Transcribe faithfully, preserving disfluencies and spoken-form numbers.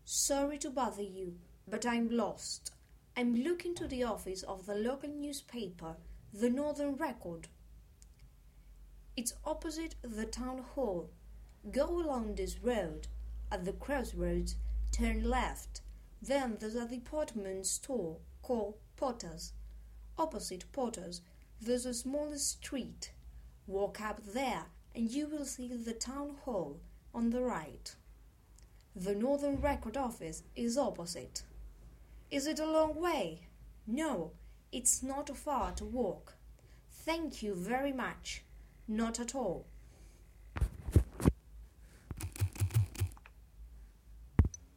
Sorry to bother you, but I'm lost. I'm looking to the office of the local newspaper, the Northern Record. It's opposite the town hall. Go along this road. At the crossroads, turn left. Then there's a department store called Potter's. Opposite Potter's, there's a small street. Walk up there and you will see the town hall on the right. The Northern Record office is opposite. Is it a long way? No, it's not far to walk. Thank you very much. Not at all.